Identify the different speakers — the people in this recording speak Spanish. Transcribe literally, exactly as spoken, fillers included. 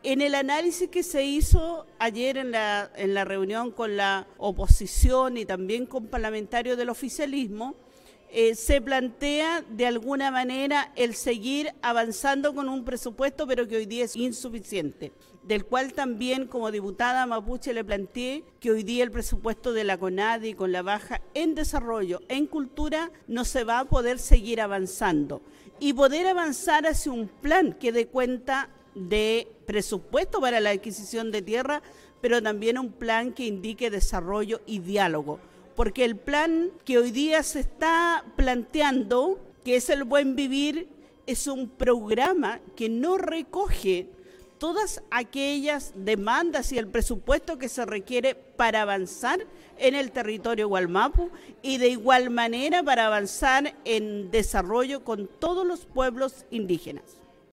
Speaker 1: En el análisis que se hizo ayer en la, en la reunión con la oposición y también con parlamentarios del oficialismo, eh, se plantea de alguna manera el seguir avanzando con un presupuesto, pero que hoy día es insuficiente, del cual también como diputada mapuche le planteé que hoy día el presupuesto de la CONADI con la baja en desarrollo, en cultura, no se va a poder seguir avanzando y poder avanzar hacia un plan que dé cuenta de presupuesto para la adquisición de tierra, pero también un plan que indique desarrollo y diálogo, porque el plan que hoy día se está planteando, que es el Buen Vivir, es un programa que no recoge todas aquellas demandas y el presupuesto que se requiere para avanzar en el territorio Gualmapu y de igual manera para avanzar en desarrollo con todos los pueblos indígenas.